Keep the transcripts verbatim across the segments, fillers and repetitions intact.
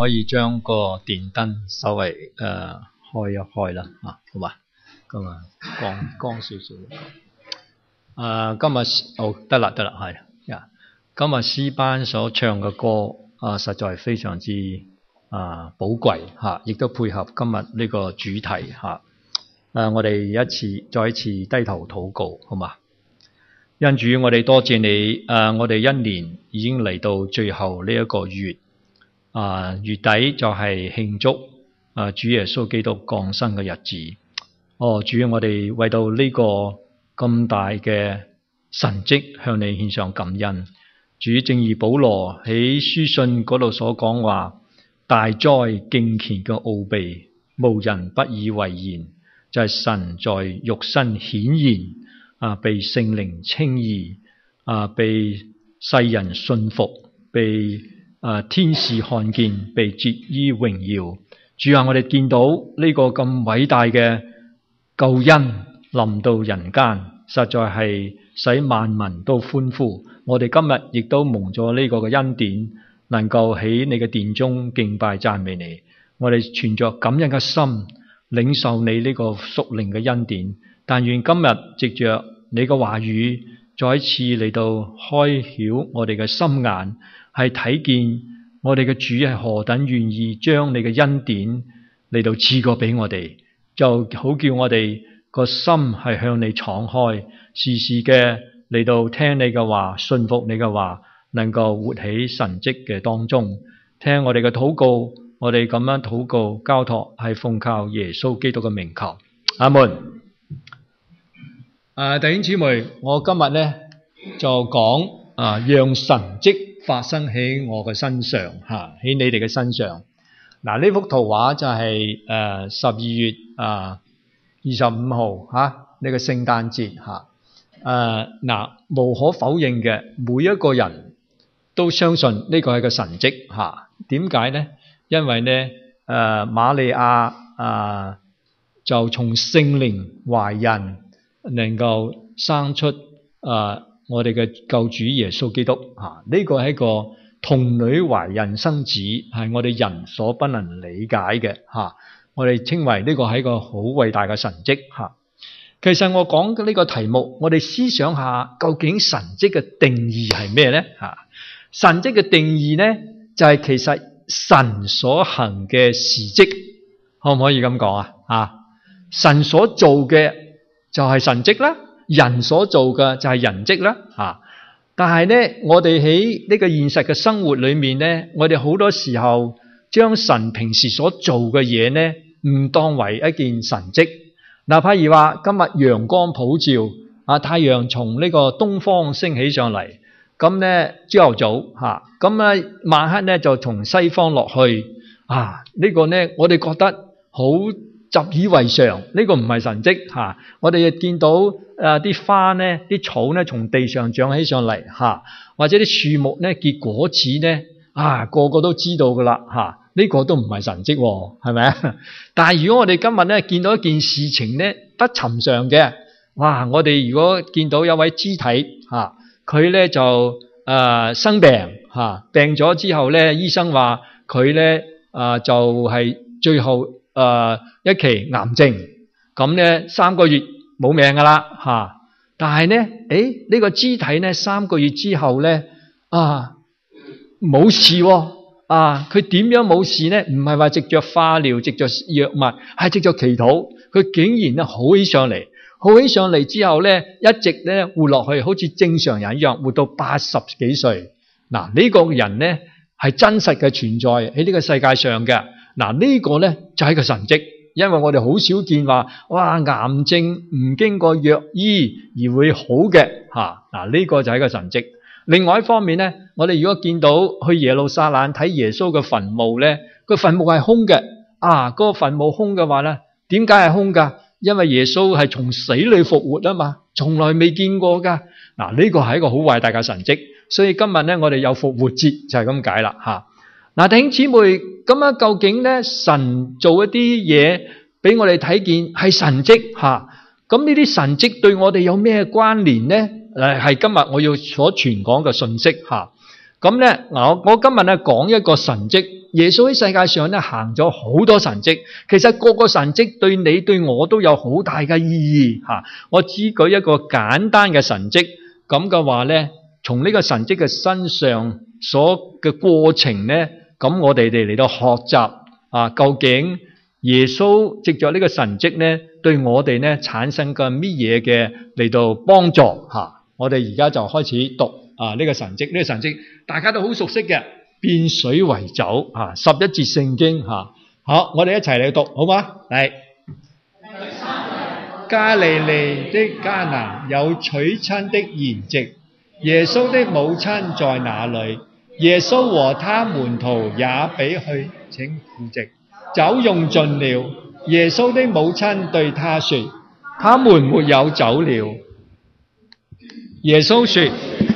可以將個電燈稍微誒、呃、開一開啦，啊，好嘛？咁啊，光光少少。誒、呃，今日好得啦，得啦，係呀。今日詩班所唱嘅歌啊，實在非常之啊寶貴嚇，亦、啊、都配合今日呢個主題嚇。誒、啊，我哋一次再一次低頭禱告，好嘛？恩主，我哋多謝你。誒、啊，我哋一年已經嚟到最後呢一個月。啊，月底就係慶祝啊主耶穌基督降生嘅日子。哦，主，我哋為到呢個咁大嘅神蹟向你獻上感恩。主，正如保羅喺書信嗰度所講話，大哉敬虔嘅奧秘，無人不以為然，就係、是、神在肉身顯現，啊，被聖靈稱義，啊，被世人信服，被啊！天使看見，被接於榮耀。主啊，我哋見到呢個咁偉大嘅救恩臨到人間，實在係使萬民都歡呼。我哋今日亦都蒙咗呢個嘅恩典，能夠喺你嘅殿中敬拜讚美你。我哋存着感恩嘅心，領受你呢個屬靈嘅恩典。但願今日藉着你嘅話語，再一次嚟到開曉我哋嘅心眼。係睇見我哋嘅主係何等願意將你嘅恩典嚟到賜過俾我哋，就好叫我哋個心係向你敞開，時時嘅嚟到聽你嘅話，信服你嘅話，能夠活喺神蹟嘅當中。聽我哋嘅禱告，我哋咁樣禱告交託，係奉靠耶穌基督嘅名求，阿門。誒、啊，弟兄姊妹，我今日呢就講啊，讓神蹟發生喺我嘅身上吓，喺你哋嘅身上。嗱，呢幅圖畫就係誒十二月啊二十五號吓呢個聖誕節吓。誒嗱，無可否認嘅，每一個人都相信呢個係個神蹟吓。點解呢？因為呢誒瑪利亞啊就從聖靈懷孕，能夠生出誒。我哋嘅救主耶穌基督啊，呢個係一個童女懷孕生子，係我哋人所不能理解嘅吓。我哋稱為呢個係一個好偉大嘅神蹟吓。其實我講嘅呢個題目，我哋思想下究竟神蹟嘅定義係咩呢？吓，神蹟嘅定義呢，就係其實神所行嘅事蹟，可唔可以咁講啊？啊，神所做嘅就係神蹟啦。人所做嘅就係人蹟啦，吓！但係呢，我哋喺呢個現實嘅生活裏面呢，我哋好多時候將神平時所做嘅嘢呢，唔當為一件神蹟。嗱，譬如話今日陽光普照，啊，太陽從呢個東方升起上嚟，咁呢朝頭早吓，咁啊晚黑呢就從西方落去，啊，呢個呢我哋覺得好習以為常，呢、這個唔係神蹟吓。我哋亦見到誒啲、呃、花呢，啲草呢從地上長起上嚟吓，或者啲樹木呢結果子呢，啊個個都知道噶啦吓，呢、這個都唔係神蹟，係咪啊？但係如果我哋今日呢見到一件事情呢不尋常嘅，哇！我哋如果見到有位肢體吓，佢、啊、呢就誒、呃、生病吓、啊，病咗之後呢，醫生話佢呢誒、呃、就係、是、最後。誒、呃，一期癌症，咁咧三個月冇命噶啦吓，但係咧，誒呢、這個肢體咧三個月之後咧啊冇事喎，啊佢點樣冇事咧？唔係話藉着化療、藉着藥物，係藉着祈禱，佢竟然咧好起上嚟，好起上嚟之後咧，一直咧活落去，好似正常人一樣，活到八十幾歲。嗱、這、呢個人咧係真實嘅存在喺呢個世界上嘅。嗱、這、呢個咧就係個神蹟，因為我哋好少見話，哇癌症唔經過藥醫而會好嘅吓。嗱、這、呢個就係個神蹟。另外一方面咧，我哋如果見到去耶路撒冷睇耶穌嘅墳墓咧，個墳墓係空嘅，啊嗰個墳墓空嘅話咧，點解係空噶？因為耶穌係從死裏復活啊嘛，從來未見過噶。嗱、這、呢個係一個好偉大嘅神蹟，所以今日咧我哋有復活節就係咁解啦吓。嗱，弟兄姊妹，咁樣究竟咧，神做一啲嘢俾我哋睇見係神蹟吓，咁呢啲神蹟對我哋有咩關聯咧？誒，係今日我要所傳講嘅信息吓。咁咧，我我今日咧講一個神蹟耶穌喺世界上咧行咗好多神蹟，其實個個神蹟對你對我都有好大嘅意義吓。我只舉一個簡單嘅神蹟，咁嘅話咧，從呢個神蹟嘅身上所嘅過程咧，咁我哋哋嚟到學習啊，究竟耶穌藉着呢個神蹟咧，對我哋咧產生嘅乜嘢嘅嚟到幫助吓。我哋而家就開始讀啊呢個神蹟，呢個神蹟大家都好熟悉嘅，變水為酒啊，十一節聖經吓。好，我哋一齊嚟讀好嗎？嚟，加利利的迦拿有娶親的筵席，耶穌的母親在哪裏？耶穌和他門徒也彼去請赴席，酒用盡了。耶穌的母親對他說：他們沒有酒了。耶穌說：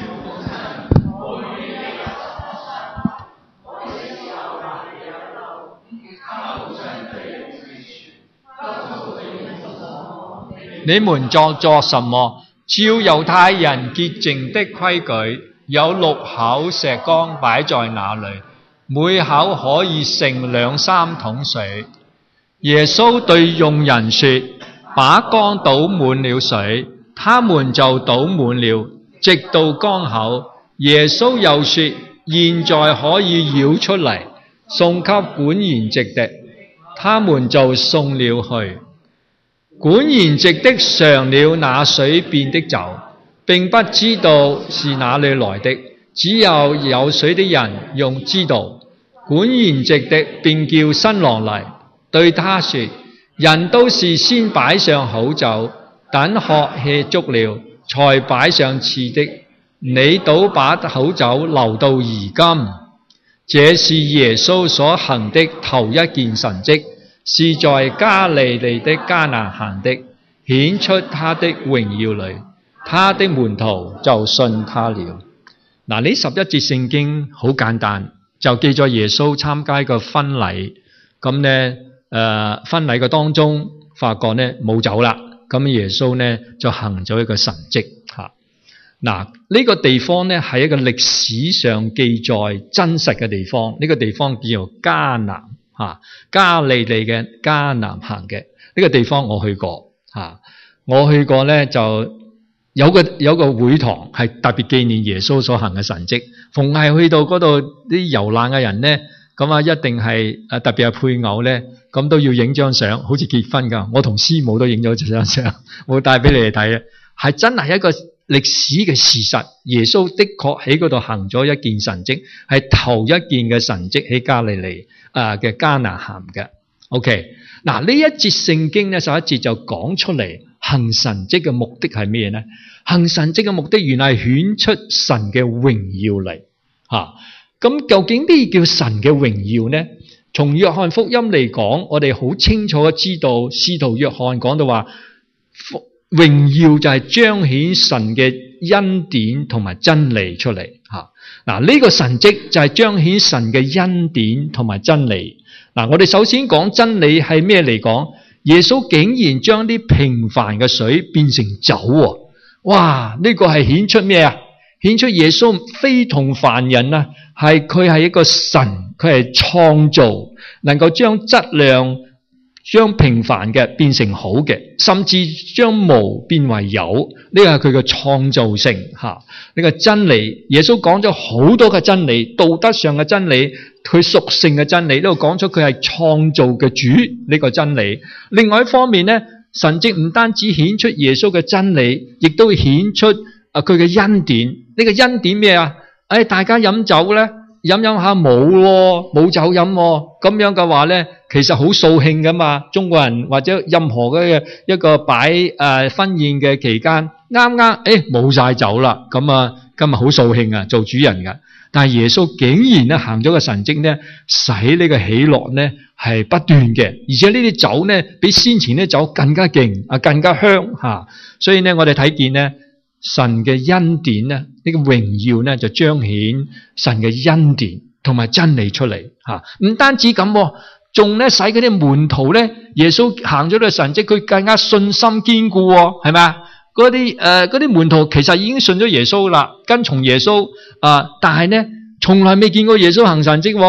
你們作作什麼？照猶太人潔淨的規矩，有六口石缸擺在那裏，每口可以盛兩三桶水。耶穌對用人說：把缸倒滿了水，他們就倒滿了，直到缸口。耶穌又說：現在可以舀出嚟，送給管筵席的，他們就送了去。管筵席的嘗了那水變的酒，並不知道是哪裏來的，只有有水的人用知道。管筵席的便叫新郎嚟，對他說：人都是先擺上好酒，等喝吃足了，才擺上次的。你倒把好酒留到如今。這是耶穌所行的頭一件神蹟，是在加利利的迦拿行的，顯出他的榮耀裏，他的門徒就信他了。嗱，呢十一節聖經好簡單，就記咗耶穌參加個婚禮。咁咧，誒，婚禮嘅當中發覺咧冇酒啦，咁耶穌咧就行咗一個神蹟吓。嗱，呢個地方咧係一個歷史上記載真實嘅地方，呢、這個地方叫做迦南。吓，加利利嘅迦南行嘅呢個地方我去過吓，我去過咧就有個有個會堂係特別紀念耶穌所行嘅神蹟。逢係去到嗰度啲遊覽嘅人咧，咁啊一定係誒特別係配偶咧，咁都要影張相，好似結婚噶。我同師母都影咗張相，我帶俾你哋睇嘅，係真係一個歷史嘅事實。耶穌的確喺嗰度行咗一件神蹟，係頭一件嘅神蹟喺加利利啊嘅迦拿行嘅。OK， 嗱呢一節聖經咧，十一節就講出嚟行神蹟嘅目的係咩呢？行神蹟嘅目的原來係顯出神嘅榮耀嚟吓。咁、啊、究竟咩叫神嘅榮耀呢？從約翰福音嚟講，我哋好清楚嘅知道，使徒約翰講到話，榮耀就係彰顯神嘅恩典同埋真理出嚟吓。嗱、啊、呢、這個神蹟就係彰顯神嘅恩典同埋真理。嗱、啊，我哋首先講真理係咩嚟講？耶穌竟然將啲平凡嘅水變成酒喎！哇！呢、這個係顯出咩啊？顯出耶穌非同凡人啊！係佢係一個神，佢係創造，能夠將質量、將平凡嘅變成好嘅，甚至將無變為有。呢個係佢嘅創造性吓，呢、這個真理。耶穌講咗好多嘅真理，道德上嘅真理，佢屬性嘅真理，呢度講出佢係創造嘅主呢、這個真理。另外一方面呢，神蹟唔單止顯出耶穌嘅真理，亦都顯出啊佢嘅恩典。呢、這個恩典咩啊？誒，大家飲酒咧，飲飲下冇喎，冇酒飲喎，咁樣嘅話咧，其實好掃興噶嘛。中國人或者任何嘅一個擺誒婚宴嘅期間，啱啱誒冇晒酒啦，咁啊今日好掃興啊，做主人噶。但係耶穌竟然咧行咗個神蹟咧，使呢個喜樂咧係不斷嘅，而且呢啲酒咧比先前啲酒更加勁啊，更加香吓。所以咧我哋睇見咧，神嘅恩典咧，呢個榮耀咧就彰顯神嘅恩典同埋真理出嚟吓。唔單止咁，仲咧使嗰啲門徒咧，耶穌行咗呢個神蹟，佢更加信心堅固，係咪啊？嗰啲誒嗰啲門徒其實已經信咗耶穌啦，跟從耶穌啊、呃，但係咧從來未見過耶穌行神蹟。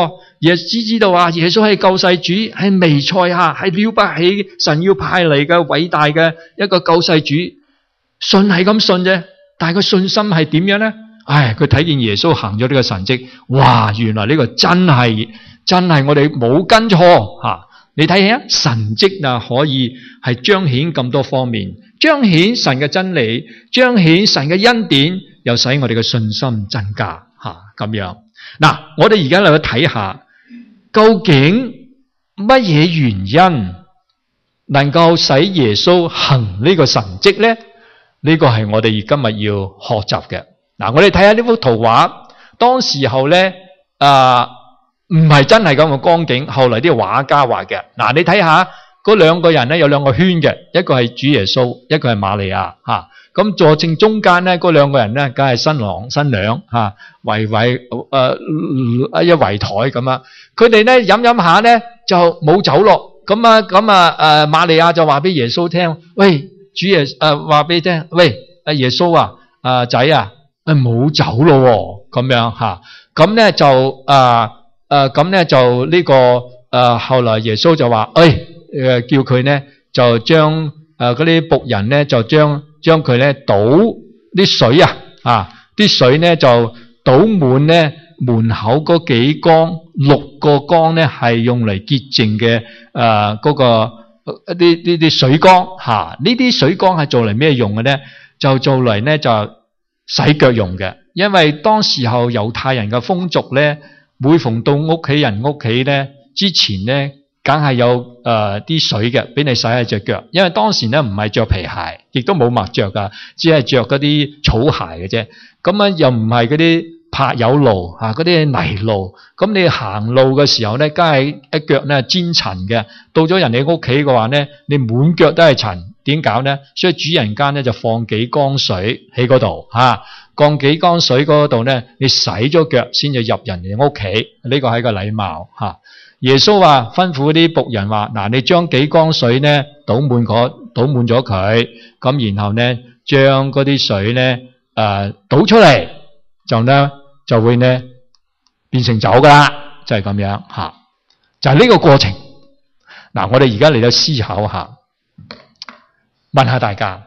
也只知道話耶穌係救世主，係彌賽亞，係了不起神要派嚟嘅偉大嘅一個救世主。信係咁信啫，但係個信心係點樣咧？唉，佢睇見耶穌行咗呢個神蹟，哇！原來呢個真係真係我哋冇跟錯吓。你睇下神蹟啊，可以係彰顯咁多方面，彰顯神嘅真理，彰顯神嘅恩典，又使我哋嘅信心增加吓咁樣。嗱，我哋而家嚟去睇下，究竟乜嘢原因能夠使耶穌行呢個神蹟咧？呢個係我哋今日要學習嘅。嗱，我哋睇下呢幅圖畫，當時候咧啊。唔係真係咁嘅光景，後來啲畫家畫嘅。嗱，你睇下嗰兩個人咧，有兩個圈嘅，一個係主耶穌，一個係瑪利亞吓。咁坐正中間咧，嗰兩個人咧，梗係新郎新娘吓，圍圍誒一圍台咁啊。佢哋咧飲飲下咧就冇走咯。咁啊咁啊誒，瑪利亞就話俾耶穌聽：喂，主耶誒話俾你聽，喂，阿耶穌啊，啊仔啊，誒冇走咯，咁樣吓。咁咧就誒。誒，咁咧就呢個誒，後來耶穌就話，誒，誒，叫佢咧就將誒嗰啲僕人咧就將將佢咧倒啲水啊，啊，啲水咧就倒滿咧門口嗰幾缸，六個缸咧係用嚟潔淨嘅誒嗰個一啲呢啲水缸吓，呢啲水缸係做嚟咩用嘅咧？就做嚟咧就洗腳用嘅，因為當時候猶太人嘅風俗咧。每逢到屋企人屋企咧，之前咧，梗係有誒啲、呃、水嘅，俾你洗下隻腳。因為當時咧唔係着皮鞋，亦都冇襪着噶，只係着嗰啲草鞋嘅啫。咁啊，又唔係嗰啲柏油路吓，嗰啲泥路。咁你行路嘅時候咧，梗係一腳咧沾塵嘅。到咗人哋屋企嘅話咧，你滿腳都係塵，點搞咧？所以主人間咧就放幾缸水喺嗰度吓。降幾缸水嗰度咧，你洗咗腳先至入人哋屋企，呢個係個禮貌吓。耶穌話吩咐啲僕人話：嗱，你將幾缸水咧倒滿佢，倒滿咗佢，咁然後咧將嗰啲水咧誒倒出嚟，就咧就會咧變成酒噶啦，就係咁樣吓，就係呢個過程。嗱，我哋而家嚟到思考下，問下大家，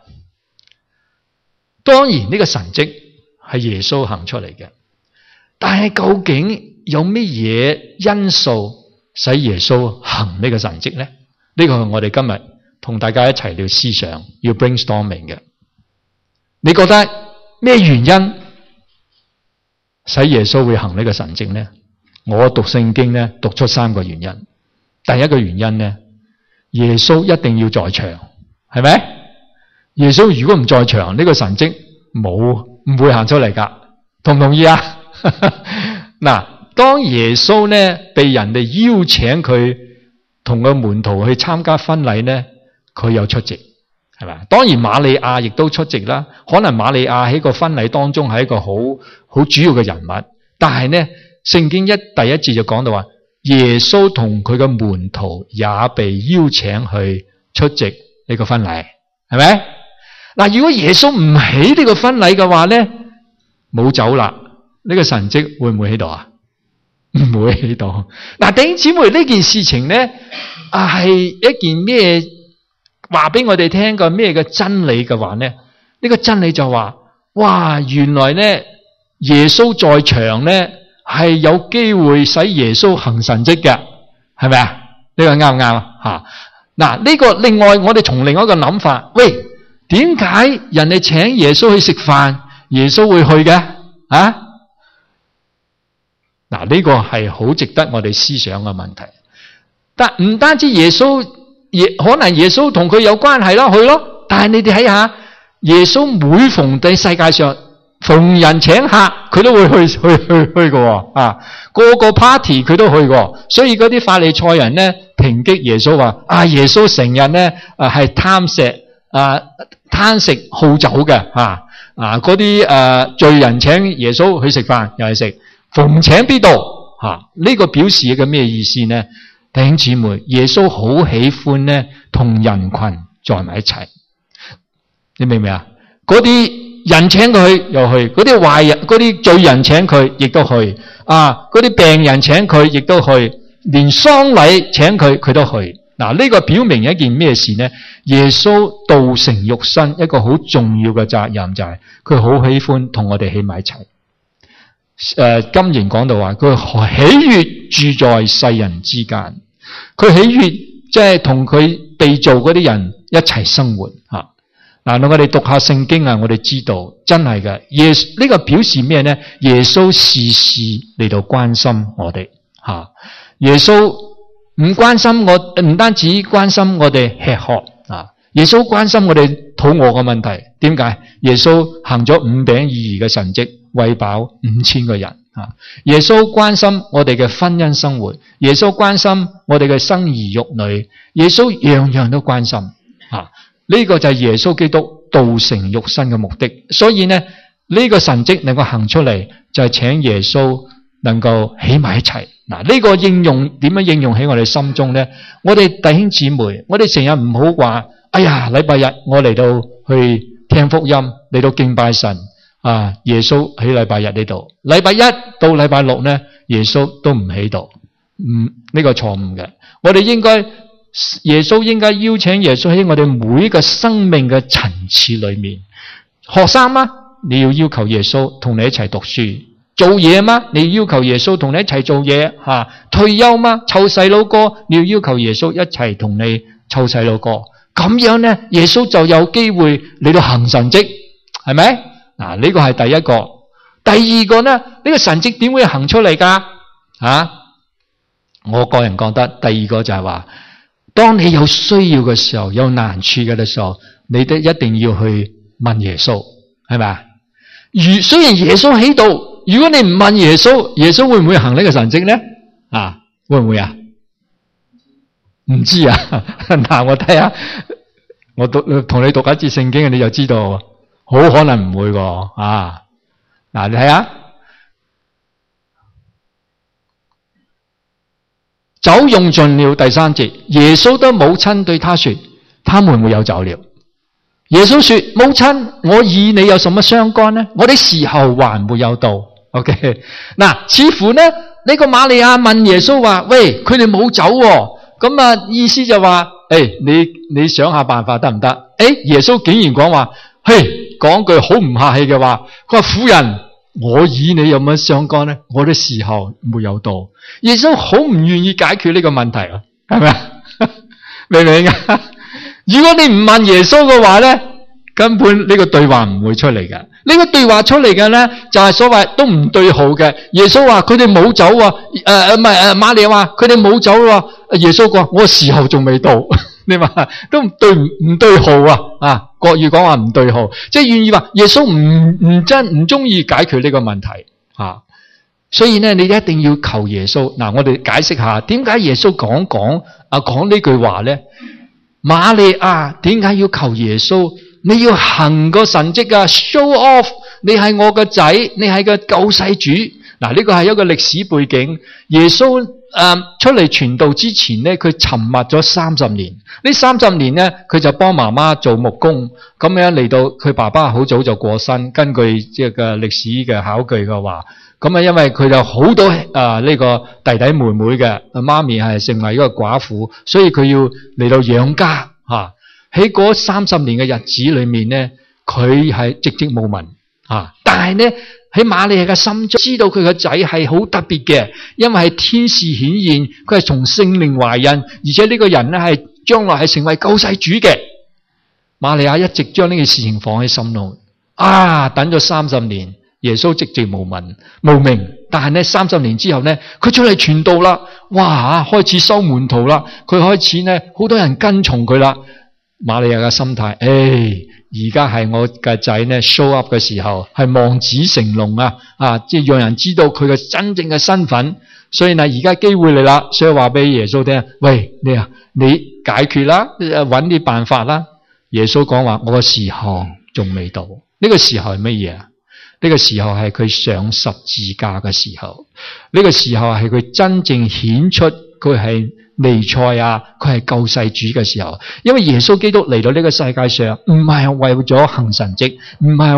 當然呢個神蹟係耶穌行出嚟嘅，但係究竟有乜嘢因素使耶穌行呢個神蹟咧？呢個係我哋今日同大家一齊嚟思想，要 brainstorming 嘅。你覺得咩原因使耶穌會行呢個神蹟咧？我讀聖經咧讀出三個原因。第一個原因咧，耶穌一定要在場，係咪？耶穌如果唔在場，呢個神蹟冇。唔會行出嚟噶，同唔同意啊？嗱，當耶穌咧被人哋邀請佢同個門徒去參加婚禮咧，佢有出席，係咪？當然瑪利亞亦都出席啦。可能瑪利亞喺個婚禮當中係一個好好主要嘅人物，但係咧聖經一第一節就講到話，耶穌同佢嘅門徒也被邀請去出席呢個婚禮，係咪？嗱，如果耶穌唔喺呢個婚禮嘅話咧，冇走啦，呢個神蹟會唔會喺度啊？唔會喺度。嗱，弟兄姊妹，呢件事情咧啊係一件咩話俾我哋聽個咩嘅真理嘅話咧？呢個真理就話，哇，原來咧耶穌在場咧係有機會使耶穌行神蹟嘅，係咪啊？呢個啱唔啱啊？嗱，呢個另外我哋從另外一個諗法，喂。點解人哋請耶穌去食飯，耶穌會去嘅？啊？嗱，呢個係好值得我哋思想嘅問題。但唔單止耶穌，耶可能耶穌同佢有關係咯，去咯。但係你哋睇下，耶穌每逢喺世界上逢人請客，佢都會去去去去嘅。啊，個個 party 佢都去過。所以嗰啲法利賽人咧抨擊耶穌話：啊，耶穌成日咧啊係貪食。啊，貪食好酒嘅，啊啊嗰啲誒罪人請耶穌去食飯，又係食，逢請必到，吓、啊、呢、這個表示嘅咩意思呢？弟兄姊妹，耶穌好喜歡咧同人群在埋一齊，你明唔明啊？嗰啲人請佢去又去，嗰啲壞人、嗰啲罪人請佢亦都去，啊，嗰啲病人請佢亦都去，連喪禮請佢佢都去。嗱，呢個表明一件咩事呢？耶穌道成肉身，一個好重要嘅責任就係佢好喜歡同我哋喺埋一齊。誒、呃，金賢講到話，佢喜悅住在世人之間，佢喜悅即係同佢被造嗰啲人一齊生活吓。嗱、啊，我哋讀下聖經啊，我哋知道真係嘅。耶穌呢、這個表示咩呢？耶穌事事嚟到關心我哋吓、啊，耶穌。唔關心我，唔單止關心我哋吃喝啊！耶穌關心我哋肚餓嘅問題。點解？耶穌行咗五餅二魚嘅神蹟，餵飽五千個人啊！耶穌關心我哋嘅婚姻生活，耶穌關心我哋嘅生兒育女，耶穌樣樣都關心啊！呢個就係耶穌基督道成肉身嘅目的。所以呢，呢個神蹟能夠行出嚟，就係請耶穌能夠起埋一齊。嗱，呢個應用點樣應用喺我哋心中呢？我哋弟兄姊妹，我哋成日唔好話，哎呀，禮拜日我嚟到去聽福音，嚟到敬拜神啊！耶穌喺禮拜日呢度，禮拜一到禮拜六呢，耶穌都唔喺度。嗯，呢個錯誤嘅。我哋應該，耶穌應該邀請耶穌喺我哋每一個生命嘅層次裏面。學生嗎？你要要求耶穌同你一齊讀書。做嘢嗎？你要求耶穌同你一齊做嘢吓、啊？退休嗎？湊細佬哥，你要要求耶穌一齊同你湊細佬哥。咁樣呢，耶穌就有機會嚟到行神蹟，係咪？嗱、啊，呢、這個係第一個。第二個呢？呢、這個神蹟點會行出嚟噶？啊，我個人覺得第二個就係話，當你有需要嘅時候，有難處嘅時候，你都一定要去問耶穌，係咪啊？如雖然耶穌喺度。如果你唔問耶穌，耶穌會唔會行呢個神蹟呢？啊，會唔會啊？唔知啊。嗱，我睇下，我讀同你讀一節聖經，你就知道，好可能唔會個啊。嗱，你睇下，酒用盡了，第三節，耶穌的母親對他說：他們沒有酒了。耶穌說：母親，我與你有什麼相干呢？我的時候還沒有到。OK， 嗱，似乎呢呢、這個瑪利亞問耶穌話：喂，佢哋冇酒喎，咁啊意思就話，誒、欸，你你想下辦法得唔得？誒、欸，耶穌竟然講話，嘿，講句好唔客氣嘅話，佢話：婦人，我與你有乜相干呢？我的時候沒有到。耶穌好唔願意解決呢個問題啊，係咪啊？明唔明啊？如果你唔問耶穌嘅話咧，根本呢個對話唔會出嚟嘅。呢、這個對話出嚟嘅咧，就係、是、所謂都唔對號嘅。耶穌話佢哋冇酒啊，誒唔係誒瑪利亞話佢哋冇酒啊。耶穌講我時候仲未到，你話都唔對唔對號啊？啊，國語講話唔對號，即係願意話耶穌唔唔真唔中意解決呢個問題啊。所以咧，你一定要求耶穌。嗱、啊，我哋解釋下點解耶穌講講啊講呢句話咧？瑪利亞點解要求耶穌？你要行個神蹟啊 ，show off， 你係我個仔，你係個救世主。嗱，呢個係一個歷史背景。耶穌誒、呃、出嚟傳道之前咧，佢沉默咗三十年。呢三十年咧，佢就幫媽媽做木工，咁樣嚟到佢爸爸好早就過身。根據即係嘅歷史嘅考據嘅話，咁啊，因為佢就好多誒呢、呃這個弟弟妹妹嘅，媽咪係成為一個寡婦，所以佢要嚟到養家吓。喺嗰三十年嘅日子裏面咧，佢係寂寂無聞啊！但係咧喺瑪利亞嘅心中，知道佢個仔係好特別嘅，因為係天使顯現，佢係從聖靈懷孕，而且呢個人咧係將來係成為救世主嘅。瑪利亞一直將呢件事情放喺心度，啊，等咗三十年，耶穌寂寂無聞無名，但係咧三十年之後咧，佢出嚟傳道啦，哇，開始收門徒啦，佢開始咧好多人跟從佢啦。瑪利亞嘅心態，誒、哎，而家係我嘅仔咧 show up 嘅時候，係望子成龍啊！啊，即係讓人知道佢嘅真正嘅身份。所以呢，而家機會嚟啦，所以話俾耶穌聽，喂，你啊，你解決啦，搵啲辦法啦。耶穌講話，我個時候仲未到。呢、這個時候係乜嘢啊？呢、這個時候係佢上十字架嘅時候。呢、這個時候係佢真正顯出佢係彌賽亞，佢係救世主嘅時候。因為耶穌基督嚟到呢個世界上，唔係為咗行神蹟，唔係話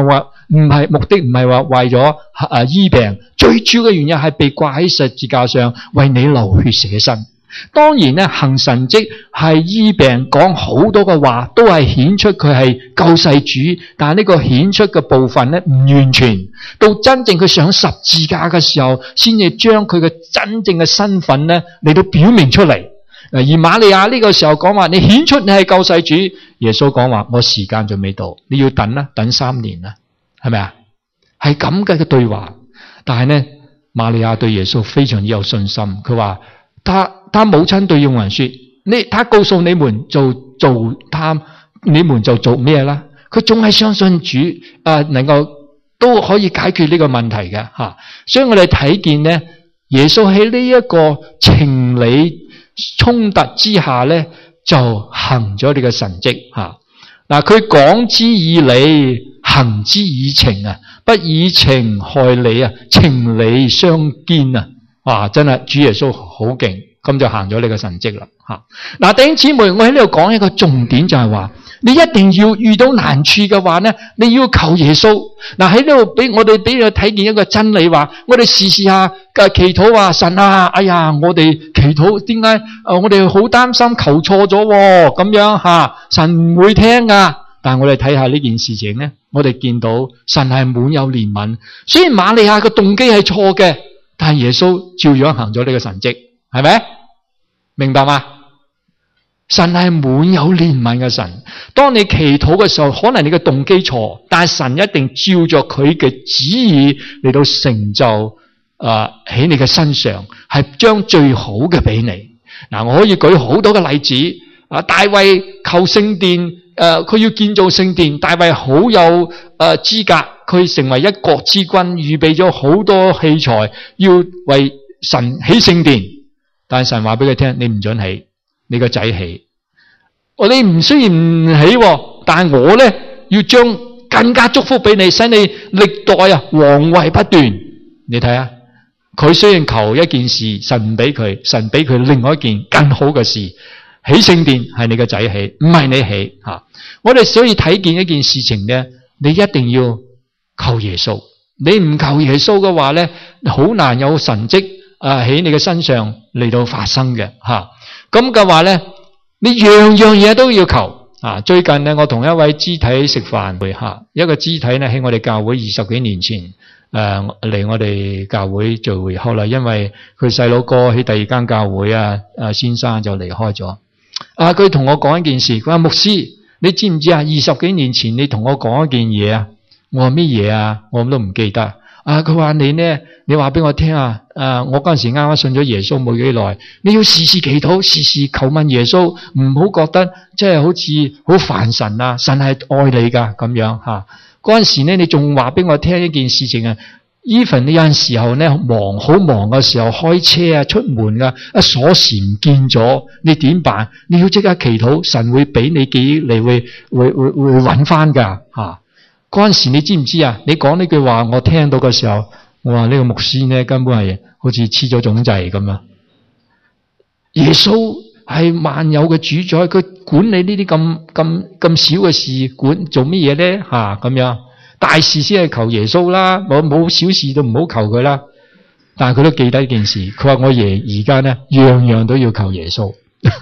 唔係目的，唔係話為咗誒醫病，最主要嘅原因係被掛喺十字架上為你流血捨身。當然咧，行神蹟係醫病，講好多嘅話，都係顯出佢係救世主。但係呢個顯出嘅部分咧，唔完全。到真正佢上十字架嘅時候，先至將佢嘅真正嘅身份咧嚟到表明出嚟。而瑪利亞呢個時候講話，你顯出你係救世主。耶穌講話，我時間仲未到，你要等啦，等三年啦，係咪啊？係咁嘅嘅對話。但係咧，瑪利亞對耶穌非常之有信心。佢話，他他母親對用人說，你他告訴你們就做他，你們就做咩啦？佢仲係相信主誒、呃，能夠都可以解決呢個問題嘅吓、啊。所以我哋睇見咧，耶穌喺呢一個情理衝突之下咧，就行咗呢個神蹟吓。嗱、啊，佢講之以理，行之以情啊，不以情害理啊，情理相堅啊。哇！真係主耶穌好勁，咁就行咗呢個神蹟啦吓。嗱，弟兄姊妹，我喺呢度講一個重點就係話，你一定要遇到難處嘅話咧，你要求耶穌。嗱，喺呢度俾我哋俾你睇見一個真理話，我哋試試下嘅祈禱話，神啊，哎呀，我哋祈禱點解誒我哋好擔心求錯咗咁樣吓，神唔會聽噶。但係我哋睇下呢件事情咧，我哋見到神係滿有憐憫，雖然瑪利亞嘅動機係錯嘅。但係耶穌照樣行咗呢個神蹟，係咪？明白嗎？神係滿有憐憫嘅神。當你祈禱嘅時候，可能你嘅動機錯，但係神一定照着佢嘅旨意嚟到成就誒喺你嘅身上，係將最好嘅俾你。嗱，我可以舉好多嘅例子。啊，大衛求聖殿，誒、呃，佢要建造聖殿，大衛好有誒資格。佢成為一國之君，預備咗好多器材，要為神起聖殿。但係神話俾佢聽，你唔准起，你個仔起。我你唔雖然唔起，但係我咧要將更加祝福俾你，使你歷代啊皇位不斷。你睇下，佢雖然求一件事，神唔俾佢，神俾佢另外一件更好嘅事。起聖殿係你個仔起，唔係你起吓。我哋所以睇見一件事情咧，你一定要求耶穌，你唔求耶穌嘅話咧，好難有神蹟啊喺你嘅身上嚟到發生嘅吓。咁嘅話咧，你樣樣嘢都要求啊。最近咧，我同一位肢體食飯會吓，一個肢體咧喺我哋教會二十幾年前誒嚟、呃、我哋教會聚會，後來因為佢細佬哥喺第二間教會啊，誒先生就離開咗。啊，佢同我講一件事，佢話牧師，你知唔知啊？二十幾年前你同我講一件嘢啊。我話咩嘢啊？我都唔記得。啊，佢話你呢？你話俾我聽啊！誒，我嗰陣時啱啱信咗耶穌冇幾耐，你要時時祈禱，時時求問耶穌，唔好覺得即係好似好煩神啊！神係愛你噶咁樣吓。嗰陣時呢，你仲話俾我聽一件事情啊。even 你有陣時候呢，忙好忙嘅時候開車啊出門噶，啊鎖匙唔見咗，你點辦？你要即刻祈禱，神會俾你記憶嚟，會會會會揾翻噶吓。嗰陣時你知唔知啊？你講呢句話，我聽到嘅時候，我話呢個牧師呢，根本係好似黐咗種掣咁啊！耶穌係萬有嘅主宰，佢管理呢啲咁咁咁少嘅事，管做乜嘢咧？吓、啊、咁樣大事先係求耶穌啦，冇冇小事都唔好求佢啦。但係佢都記得一件事，佢話我爺而家呢，樣樣都要求耶穌。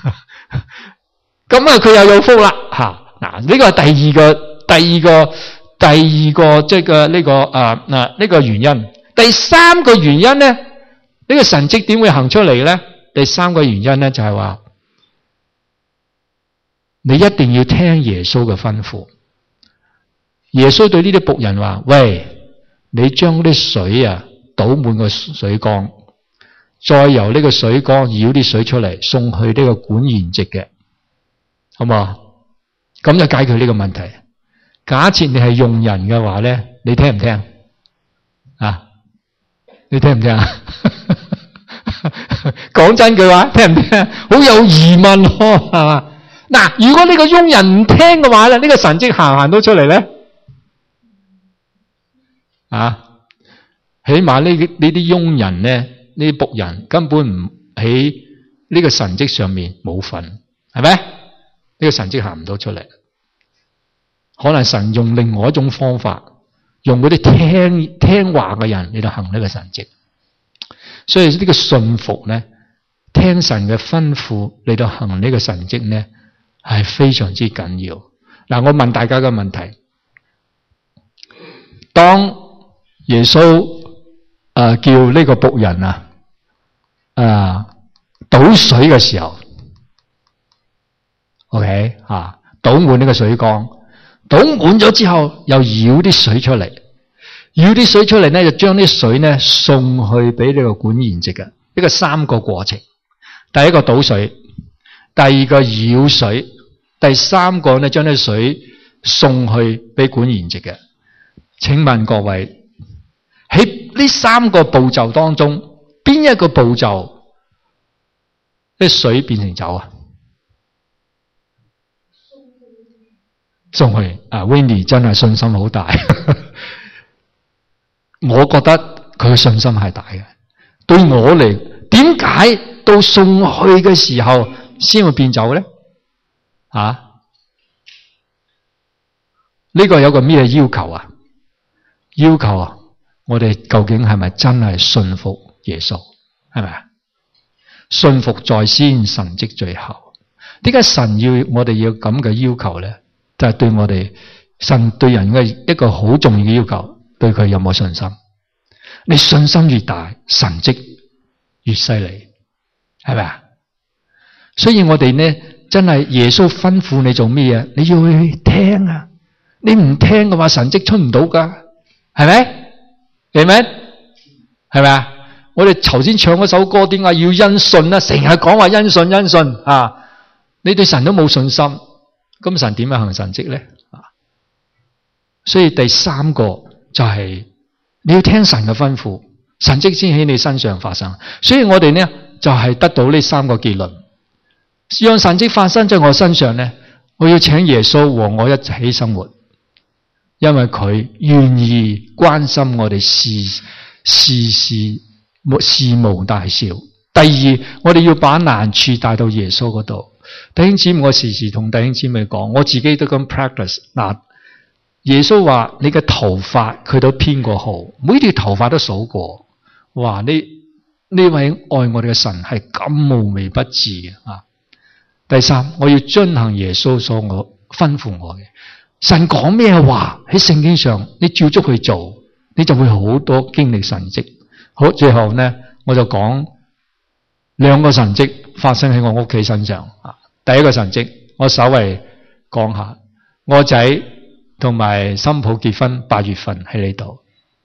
咁啊，佢又有福啦吓。嗱，呢個係第二個，第二個。第二個即係呢個啊嗱呢個原因，第三個原因咧，呢個神蹟點會行出嚟咧？第三個原因咧就係話，你一定要聽耶穌嘅吩咐。耶穌對呢啲僕人話：喂，你將啲水啊倒滿個水缸，再由呢個水缸舀啲水出嚟，送去呢個管筵席嘅，好唔好啊？咁就解決呢個問題。假設你係用人嘅話咧，你聽唔聽啊？你聽唔聽啊？講真句話，聽唔聽？好有疑問咯，係嘛？嗱，如果呢個傭人唔聽嘅話咧，呢個神蹟行行到出嚟咧，啊，起碼呢呢啲傭人咧，呢啲僕人根本唔喺呢個神蹟上面冇份，係咪？呢個神蹟行唔到出嚟。可能神用另外一種方法用嗰啲聽聽話嘅人嚟到行呢個神蹟。所以呢個信服咧，聽神嘅吩咐嚟到行呢個神蹟咧，係非常之緊要。嗱，我問大家個問題：當耶穌誒、呃、叫呢個僕人啊誒、呃、倒水嘅時候 ，OK 啊，倒滿呢個水缸，倒滿咗之後，又舀啲水出嚟，舀啲水出嚟咧，就將啲水咧送去俾呢個管筵席嘅，呢個三個過程。第一個倒水，第二個舀水，第三個咧將啲水送去俾管筵席嘅。請問各位，喺呢三個步驟當中，邊一個步驟啲水變成酒啊？送去啊 Winnie 真係信心好大。我覺得佢嘅信心係大嘅。對我嚟，點解到送去嘅時候先會變酒咧？啊？呢個有個咩要求啊？要求啊！我哋究竟係咪真係信服耶穌？係咪啊？信服在先，神蹟最後。點解神要我哋要咁嘅要求咧？就係對我哋神對人嘅一個好重要嘅要求，對佢有冇信心？你信心越大，神蹟越犀利，係咪啊？所以我哋呢，真係耶穌吩咐你做咩嘢，你要去聽啊！你唔聽嘅話，神蹟出唔到噶，係咪？係咪？係咪啊？我哋頭先唱嗰首歌，點解要因信啊？成日講話因信因信啊！你對神都冇信心，咁神點樣行神蹟咧？啊！所以第三個就係你要聽神嘅吩咐，神蹟先喺你身上發生。所以我哋呢就係得到呢三個結論，讓神蹟發生在我身上呢，我要請耶穌和我一起生活，因為佢願意關心我哋事事事事無大小。第二，我哋要把難處帶到耶穌嗰度。弟兄姊妹，我時時同弟兄姊妹講，我自己都咁 practice。嗱，耶穌話你嘅頭髮佢都編過號，每條頭髮都數過。哇！呢呢位愛我哋嘅神係咁無微不至嘅啊！第三，我要遵行耶穌所我吩咐我嘅。神講咩話喺聖經上，你照足去做，你就會好多經歷神蹟。好，最後呢，我就講兩個神蹟發生喺我屋企身上啊。第一個神蹟，我稍微講下，我仔同埋新抱結婚，八月份喺呢度。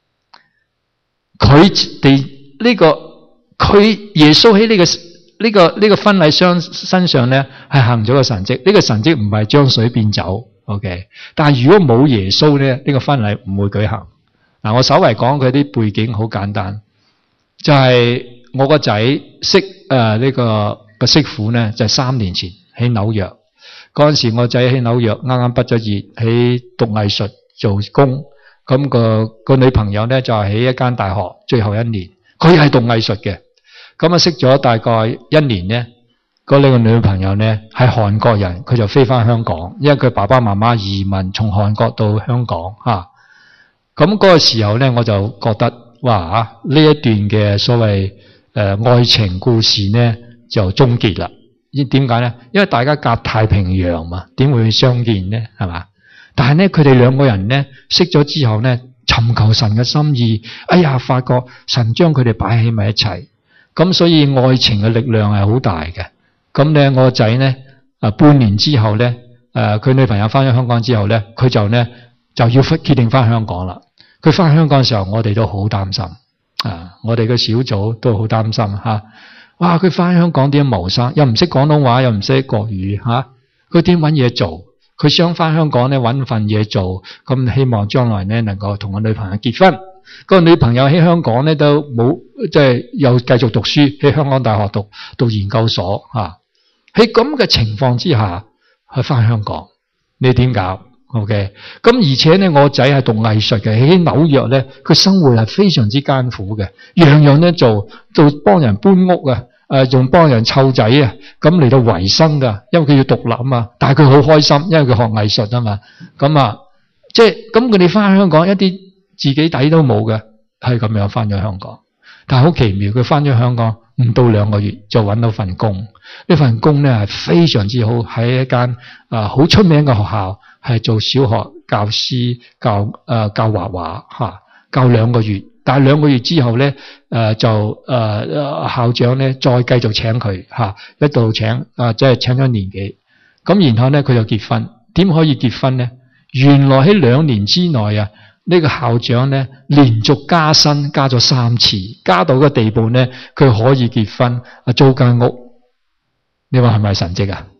佢哋呢個佢耶穌喺呢個呢個呢個婚禮雙身上咧，係行咗個神蹟。呢個神蹟唔係將水變酒 ，OK。但係如果冇耶穌咧，呢個婚禮唔會舉行。嗱，我稍微講佢啲背景好簡單，就係我個仔識誒呢個個媳婦咧，就係三年前。喺紐約嗰陣時，我仔喺紐約啱啱畢咗業，喺讀藝術做工。咁個個女朋友咧就係喺一間大學最後一年，佢係讀藝術嘅。咁啊識咗大概一年咧，嗰呢個女朋友咧係韓國人，佢就飛翻香港，因為佢爸爸媽媽移民從韓國到香港嚇。咁嗰個時候咧，我就覺得哇呢一段嘅所謂誒、呃、愛情故事咧就終結啦。點解咧？因為大家隔太平洋嘛，點會相見呢？係嘛？但係咧，佢哋兩個人咧識咗之後咧，尋求神嘅心意，哎呀，發覺神將佢哋擺喺埋一齊，咁所以愛情嘅力量係好大嘅。咁咧，我個仔咧啊，半年之後咧，誒，佢女朋友翻咗香港之後咧，佢就咧就要決定翻香港啦。佢翻香港嘅時候，我哋都好擔心啊，我哋嘅小組都好擔心吓。哇！佢翻香港點樣謀生？又唔識廣東話，又唔識國語吓，佢點搵嘢做？佢想翻香港咧搵份嘢做，咁希望將來咧能夠同個女朋友結婚。個女朋友喺香港咧都冇，即係又繼續讀書喺香港大學讀讀研究所吓。喺咁嘅情況之下，去翻香港，你點搞 ？OK？咁而且咧，我仔係讀藝術嘅，喺紐約咧，佢生活係非常之艱苦嘅，樣樣咧做，做幫人搬屋啊。誒，仲幫人湊仔啊，咁嚟到維生噶，因為佢要獨立啊嘛。但係佢好開心，因為佢學藝術啊嘛。咁啊，即係咁佢哋翻香港一啲自己底都冇嘅，係咁樣翻咗香港。但係好奇妙，佢翻咗香港唔到兩個月就揾到份工。呢份工咧係非常之好，喺一間啊好出名嘅學校，係做小學教師，教誒、呃、教畫畫吓，教兩個月。但係兩個月之後咧，誒、呃、就誒、呃、校長咧再繼續請佢吓，一度請啊，即係請咗年幾。咁然後咧佢就結婚。點可以結婚咧？原來喺兩年之內啊，呢、這個校長咧連續加薪加咗三次，加到個地步咧，佢可以結婚啊，租間屋。你話係咪神蹟啊？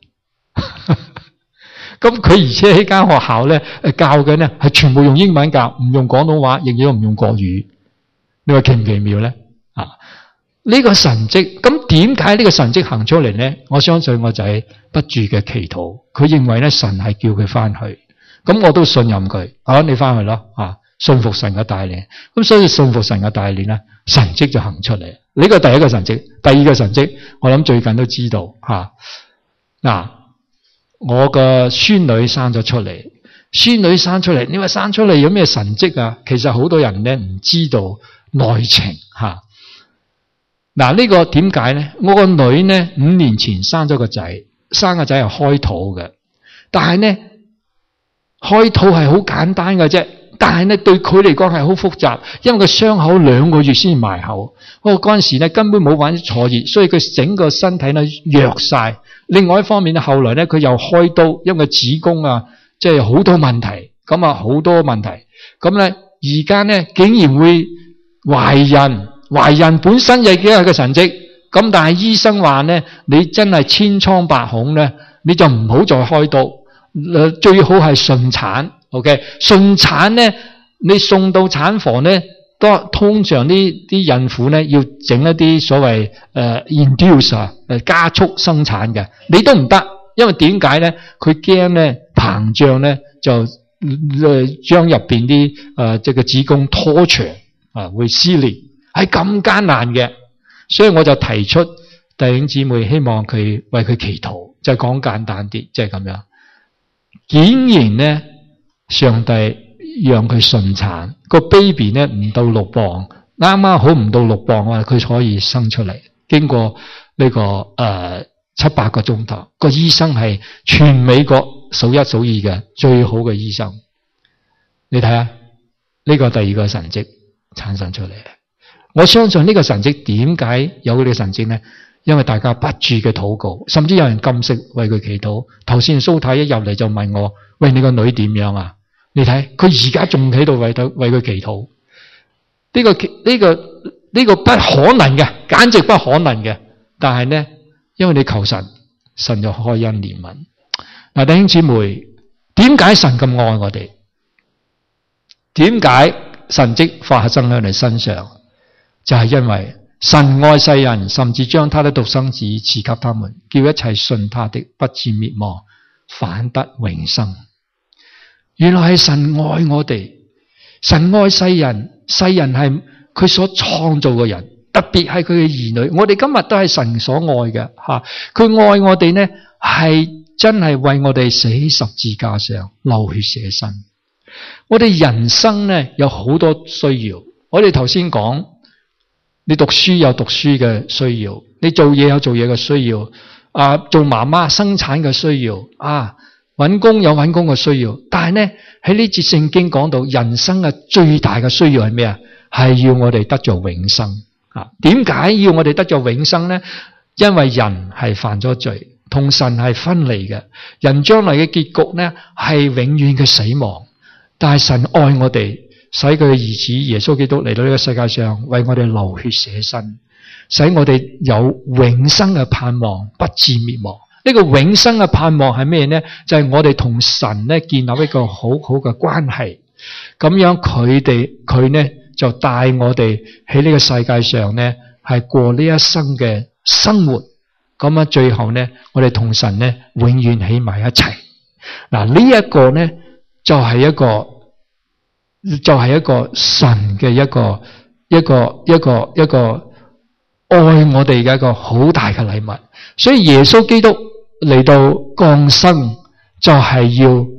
咁佢而且喺間學校咧，誒教嘅咧係全部用英文教，唔用廣東話，亦都唔用國語。你話奇唔奇妙咧？啊，呢、這個神蹟，咁點解呢個神蹟行出嚟咧？我相信我就係不住嘅祈禱，佢認為咧神係叫佢翻去，咁我都信任佢。啊，你翻去咯，啊，信服神嘅帶領。咁所以信服神嘅帶領咧，神蹟就行出嚟。呢個第一個神蹟，第二個神蹟，我諗最近都知道吓。嗱、啊，我個孫女生咗出嚟，孫女生出嚟，你話生出嚟有咩神蹟啊？其實好多人咧唔知道內情吓。嗱、啊，呢、這個點解咧？我個女咧五年前生咗個仔，生個仔係開肚嘅，但係咧開肚係好簡單嘅啫。但係咧，對佢嚟講係好複雜，因為個傷口兩個月先埋口。我嗰陣時咧根本冇玩坐熱，所以佢整個身體咧弱晒。另外一方面咧，後來咧佢又開刀，因為子宮啊，即係好多問題，咁啊好多問題。咁咧而家咧竟然會懷孕，懷孕本身亦都係個神蹟。咁但係醫生話咧，你真係千瘡百孔咧，你就唔好再開刀，最好係順產。OK， 順產咧，你送到產房咧，都通常啲啲孕婦咧要整一啲所謂誒、呃、induce 啊，誒加速生產嘅，你都唔得，因為點解咧？佢驚咧膨脹咧就誒將入邊啲誒即係個子宮拖長啊，會撕裂，係咁艱難嘅，所以我就提出弟兄姊妹希望佢為佢祈禱，就講簡單啲，即係咁樣，竟然咧。上帝讓佢順產，個 baby 咧唔到六磅，啱啱好唔到六磅啊，佢可以生出嚟。經過呢、這個誒、呃、七八個鐘頭，個醫生係全美國數一數二嘅最好嘅醫生。你睇下呢、這個第二個神蹟產生出嚟。我相信呢個神蹟點解有呢個神蹟咧？因為大家不住嘅禱告，甚至有人禁食為佢祈禱。頭先蘇太一入嚟就問我：喂，你個女點樣啊？你睇佢而家仲喺度為佢為佢祈禱。呢、這個呢、這個呢、這個不可能嘅，簡直不可能嘅。但係咧，因為你求神，神就開恩憐憫。嗱，弟兄姊妹，點解神咁愛我哋？點解神蹟發生喺我哋身上？就係、是、因為神愛世人，甚至將他的獨生子賜給他們，叫一切信他的不至滅亡，反得永生。原來係神愛我哋，神愛世人，世人係佢所創造嘅人，特別係佢嘅兒女。我哋今日都係神所愛嘅吓，佢愛我哋呢，係真係為我哋死喺十字架上流血捨身。我哋人生呢有好多需要，我哋頭先講。你讀書有讀書嘅需要，你做嘢有做嘢嘅需要，啊，做媽媽生產嘅需要，啊，搵工有搵工嘅需要。但係呢喺呢節聖經講到人生嘅最大嘅需要係咩啊？係要我哋得着永生啊！點解要我哋得着永生呢？因為人係犯咗罪，同神係分離嘅，人將來嘅結局呢係永遠嘅死亡。但係神愛我哋。使佢嘅兒子耶穌基督嚟到呢個世界上，為我哋流血捨身，使我哋有永生嘅盼望，不致滅亡。呢、這個永生嘅盼望係咩呢？就係、是、我哋同神咧建立一個好好嘅關係，咁樣佢哋佢呢就帶我哋喺呢個世界上呢係過呢一生嘅生活。咁啊，最後呢，我哋同神呢永遠喺埋一齊。嗱，呢一個呢就係、是、一個。就係、是、一個神嘅一個一個一個一個愛我哋嘅一個好大嘅禮物，所以耶穌基督嚟到降生就係要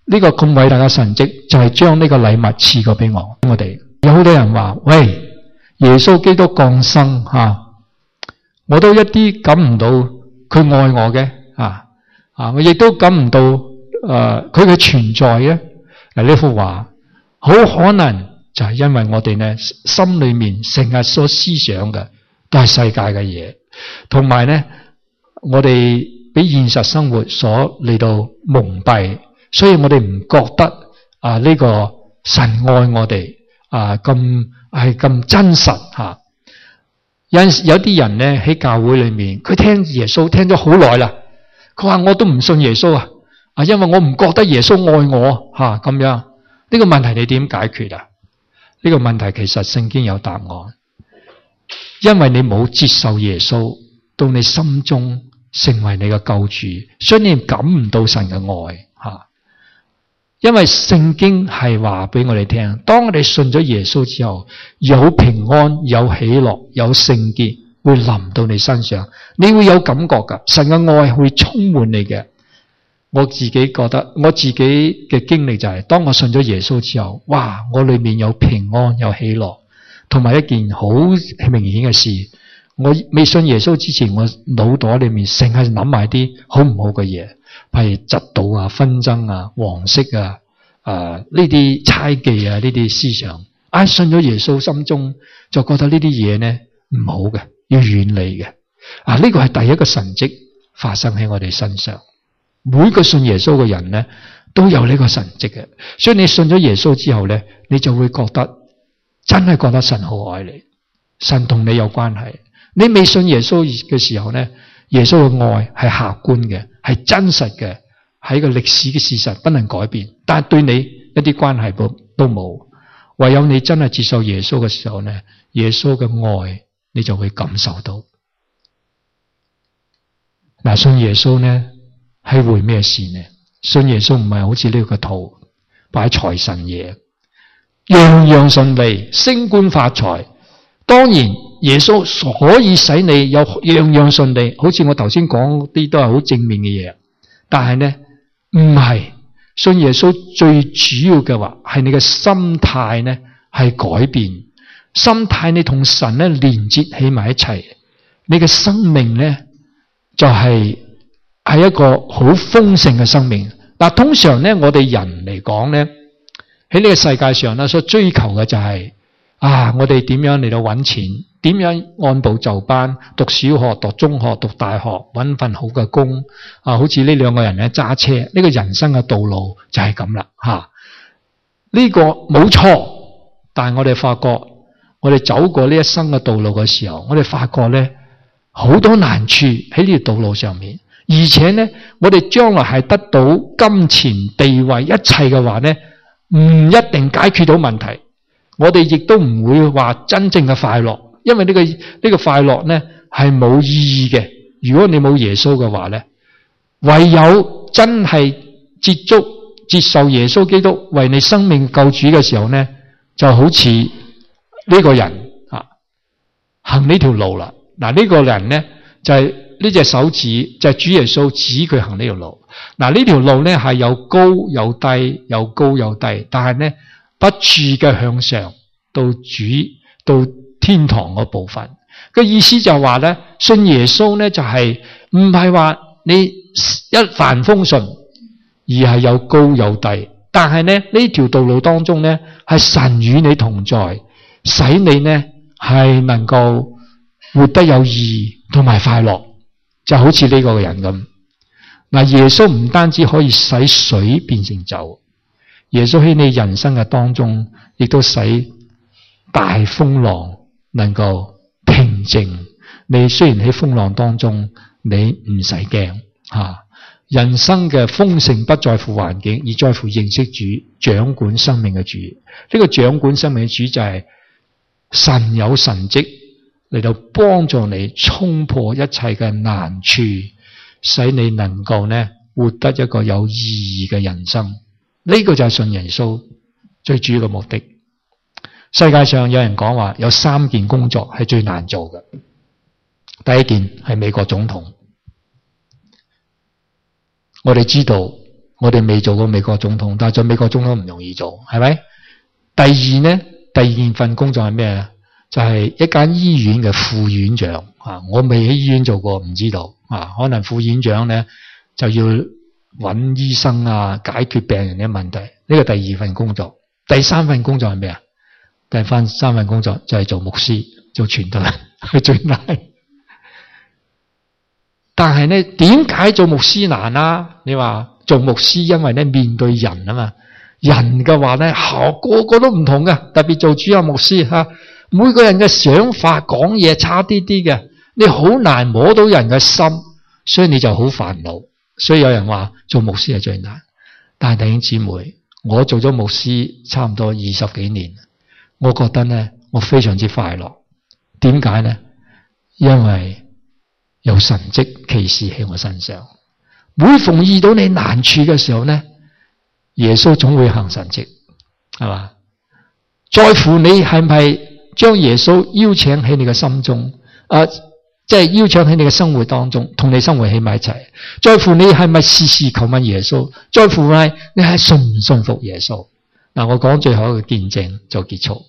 呢個咁偉大嘅神蹟就係將呢個禮物賜過俾我我哋。有好多人話：喂，耶穌基督降生吓、啊，我都一啲感唔到佢愛我嘅啊啊！我亦都感唔到誒佢嘅存在嘅。嗱，呢幅畫好可能就係因為我哋呢心裏面成日所思想嘅都係世界嘅嘢，同埋呢我哋俾現實生活所嚟到蒙蔽，所以我哋唔覺得啊呢個神愛我哋啊咁係咁真實吓。有陣時有啲人咧喺教會裏面，佢聽耶穌聽咗好耐啦，佢話我都唔信耶穌啊，啊，因為我唔覺得耶穌愛我吓咁樣。呢個問題你點解決啊？呢個問題其實聖經有答案，因為你冇接受耶穌到你心中成為你嘅救主，所以你感唔到神嘅愛吓。因為聖經係話俾我哋聽，當我哋信咗耶穌之後，有平安、有喜樂、有聖潔會臨到你身上，你會有感覺噶，神嘅愛會充滿你嘅。我自己覺得，我自己嘅經歷就係、是，當我信咗耶穌之後，哇！我裏面有平安、有喜樂，同埋一件好明顯嘅事。我未信耶穌之前，我腦袋裏面成日諗埋啲好唔好嘅嘢。譬如嫉妒啊、紛爭啊、黃色啊、誒呢啲猜忌啊、呢啲思想，啊信咗耶穌，心中就覺得呢啲嘢呢唔好嘅，要遠離嘅。啊呢個係第一個神蹟發生喺我哋身上。每個信耶穌嘅人呢都有呢個神蹟嘅，所以你信咗耶穌之後呢，你就會覺得真係覺得神好愛你，神同你有關係。你未信耶穌嘅時候呢，耶穌嘅愛係客觀嘅，係真實嘅，係一個歷史嘅事實，不能改變。但係對你一啲關係都都冇。唯有你真係接受耶穌嘅時候呢，耶穌嘅愛你就會感受到。嗱，信耶穌呢係為咩事呢？信耶穌唔係好似呢個圖擺財神嘢，樣樣順利，升官發財。當然耶穌可以使你有樣樣順利，好似我頭先講啲都係好正面嘅嘢。但係呢，唔係信耶穌最主要嘅話，係你嘅心態呢係改變，心態你同神呢連接起埋一齊，你嘅生命呢就係、是、係一個好豐盛嘅生命。嗱，通常呢我哋人嚟講呢，喺呢個世界上呢所追求嘅就係、是。啊！我哋點樣嚟到揾錢？點樣按部就班讀小學、讀中學、讀大學，揾份好嘅工？啊，好似呢兩個人咧揸車，呢、這個人生嘅道路就係咁啦。吓、啊，呢、這個冇錯，但係我哋發覺，我哋走過呢一生嘅道路嘅時候，我哋發覺咧好多難處喺呢條道路上面，而且咧我哋將來係得到金錢、地位一切嘅話咧，唔一定解決到問題。我哋亦都唔會話真正嘅快樂，因為呢、這個呢、這個快樂呢係冇意義嘅。如果你冇耶穌嘅話呢，唯有真係接觸接受耶穌基督為你生命救主嘅時候呢，就好似呢個人啊行呢條路啦。嗱、這、呢個人呢就係呢隻手指就係、是、主耶穌指佢行呢條路。嗱呢條路呢係有高有低，有高有低，但係呢。不住嘅向上到主到天堂嗰部分，個意思就係話咧，信耶穌咧就係唔係話你一帆風順，而係有高有低。但係咧呢條道路當中咧，係神與你同在，使你咧係能夠活得有意義同埋快樂，就好似呢個人咁。嗱，耶穌唔單止可以使水變成酒。耶穌喺你人生嘅當中，亦都使大風浪能夠平靜。你雖然喺風浪當中，你唔使驚吓。人生嘅豐盛不在乎環境，而在乎認識主，掌管生命嘅主。呢、這個掌管生命嘅主就係神有神蹟嚟到幫助你衝破一切嘅難處，使你能夠呢活得一個有意義嘅人生。呢個就係信耶穌最主要嘅目的。世界上有人講話有三件工作係最難做嘅。第一件係美國總統。我哋知道我哋未做過美國總統，但係做美國總統唔容易做，係咪？第二呢，第二件份工作係咩？就係、是、一間醫院嘅副院長啊！我未喺醫院做過，唔知道啊。可能副院長呢就要揾醫生啊，解決病人嘅問題。呢個第二份工作。第三份工作係咩啊？第三三份工作就係做牧師，做傳道人，係最難。但係呢，點解做牧師難啊？你話做牧師，因為呢面對人啊嘛，人嘅話呢，好個個都唔同㗎。特別做主任牧師吓，每個人嘅想法講嘢差啲啲嘅，你好難摸到人嘅心，所以你就好煩惱。所以有人話做牧師係最難。但係弟兄姊妹，我做咗牧師差唔多二十幾年，我覺得呢，我非常之快樂。點解呢？因為有神蹟奇事喺我身上。每逢遇到你難處嘅時候呢，耶穌總會行神蹟，係嘛？在乎你係咪將耶穌邀請喺你嘅心中，啊，即係邀請喺你嘅生活當中，同你生活喺埋一齊。在乎你係咪時時求問耶穌，在乎係你係信唔信服耶穌。嗱，我講最後一個見證就結束。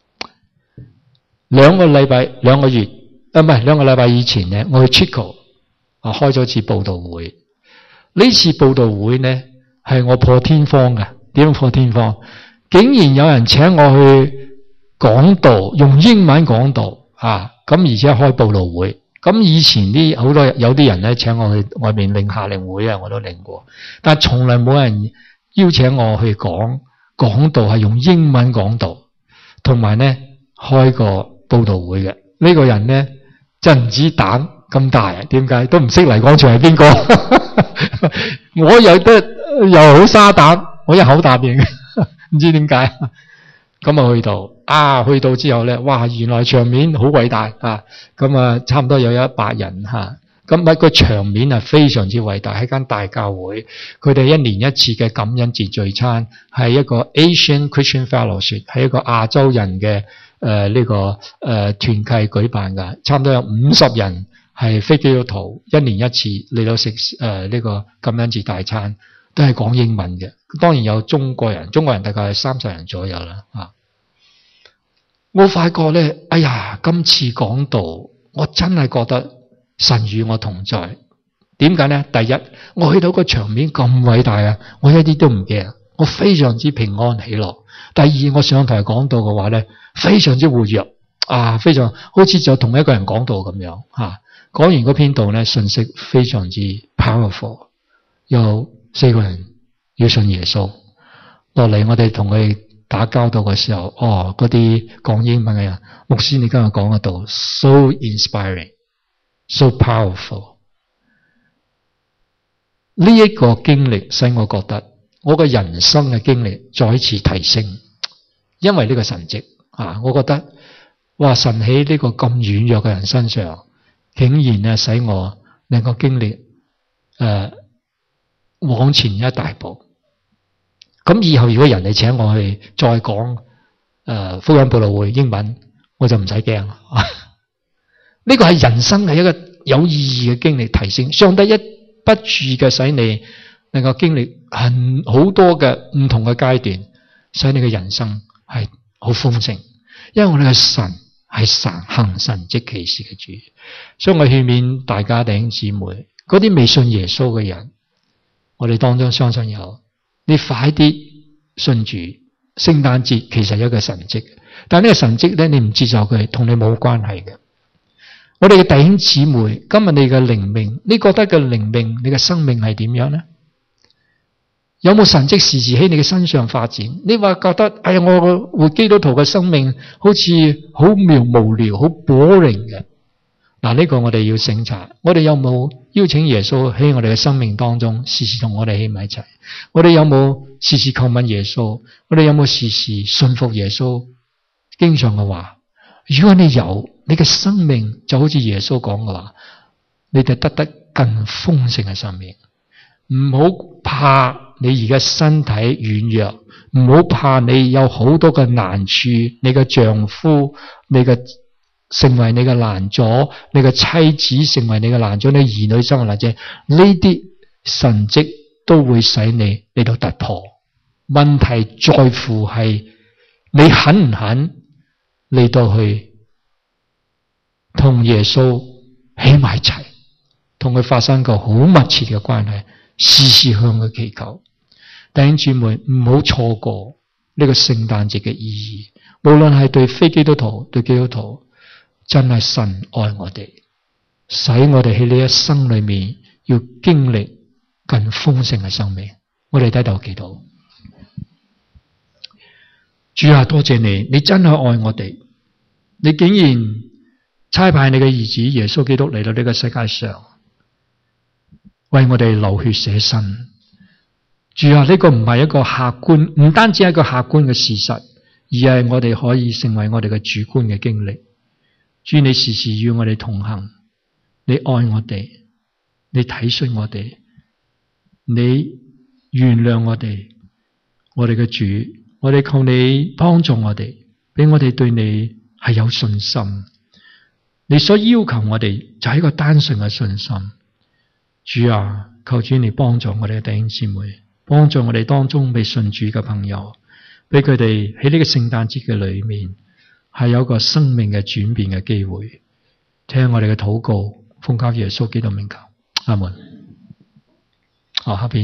兩個禮拜，兩個月，啊唔係兩個禮拜以前呢，我去 Chico 啊開咗次佈道會。呢次佈道會呢係我破天荒嘅。點破天荒？竟然有人請我去講道，用英文講道啊！咁而且開佈道會。咁以前啲好多有啲人咧請我去外面領夏令會啊，我都領過，但係從來冇人邀請我去講講道，係用英文講道，同埋咧開個佈道會嘅。呢個人咧真唔知膽咁大，點解都唔識黎廣全係邊個？我又得又好沙膽，我一口答應，唔知點解。咁啊去到啊去到之後咧，哇！原來場面好偉大啊！咁啊差唔多有一百人吓，咁啊個場面啊非常之偉大，喺間大教會，佢哋一年一次嘅感恩節聚餐，係一個 Asian Christian Fellowship， 係一個亞洲人嘅誒呢個誒團契舉辦噶，差唔多有五十人係非基督徒，一年一次嚟到食誒呢個感恩節大餐，都係講英文嘅。當然有中國人，中國人大概係三十人左右啦。啊，我發覺咧，哎呀，今次講道，我真係覺得神與我同在。點解咧？第一，我去到個場面咁偉大啊，我一啲都唔驚，我非常之平安喜樂。第二，我上台講道嘅話咧，非常之活躍啊，非常好似就同一個人講道咁樣吓。講完嗰篇道咧，信息非常之 powerful， 有四個人要信耶穌。落嚟我哋同佢打交道嘅時候，哦，嗰啲講英文嘅人，牧師你今日講嘅道 so inspiring， so powerful。呢一個經歷使我覺得我嘅人生嘅經歷再一次提升，因為呢個神蹟啊，我覺得哇，神喺呢個咁軟弱嘅人身上，竟然咧使我能夠經歷誒、呃、往前一大步。咁以後如果人哋請我去再講誒、呃、福音佈道會英文，我就唔使驚。呢個係人生係一個有意義嘅經歷提升。上帝一不注意嘅使你能夠經歷很好多嘅唔同嘅階段，使你嘅人生係好豐盛。因為我哋嘅神係神行神蹟奇事嘅主，所以我勸勉大家弟兄姊妹，嗰啲未信耶穌嘅人，我哋當中相信有，你快啲信主。聖誕節其實有一個神蹟，但係呢個神蹟咧，你唔接受佢，同你冇關係嘅。我哋嘅弟兄姊妹，今日你嘅靈命，你覺得嘅靈命，你嘅生命係點樣呢？有冇神蹟時時喺你嘅身上發展？你話覺得，哎呀，我活基督徒嘅生命好似好渺無聊，好 boring 嘅。嗱，呢個我哋要省察，我哋有冇邀請耶穌喺我哋嘅生命當中，時時同我哋喺埋一齊？我哋有冇時時求問耶穌？我哋有冇時時信服耶穌？經常嘅話，如果你有，你嘅生命就好似耶穌講嘅話，你哋得得更豐盛嘅生命。唔好怕你而家身體軟弱，唔好怕你有好多嘅難處，你嘅丈夫，你嘅成為你嘅攔阻，你嘅妻子成為你嘅攔阻，你兒女生嘅攔阻，呢啲神蹟都會使你嚟到突破。問題在乎係你肯唔肯嚟到去同耶穌起埋齊，同佢發生個好密切嘅關係，時時向佢祈求。弟兄姊妹，唔好錯過呢個聖誕節嘅意義。無論係對非基督徒、對基督徒，真係神愛我哋，使我哋喺呢一生裏面要經歷更豐盛嘅生命。我哋低頭祈禱。主啊，多謝你，你真係愛我哋，你竟然差派你嘅兒子耶穌基督嚟到呢個世界上，為我哋流血捨身。主啊，呢個唔係一個客觀，唔單止係一個客觀嘅事實，而係我哋可以成為我哋嘅主觀嘅經歷。主，你時時與我哋同行，你愛我哋，你體恤我哋，你原諒我哋，我哋嘅主，我哋求你幫助我哋，俾我哋對你係有信心。你所要求我哋就係一個單純嘅信心。主啊，求主你幫助我哋嘅弟兄姊妹，幫助我哋當中未信主嘅朋友，俾佢哋喺呢個聖誕節嘅裏面係有個生命嘅轉變嘅機會。聽我哋嘅禱告，奉靠耶穌基督名求，阿門。好，下邊。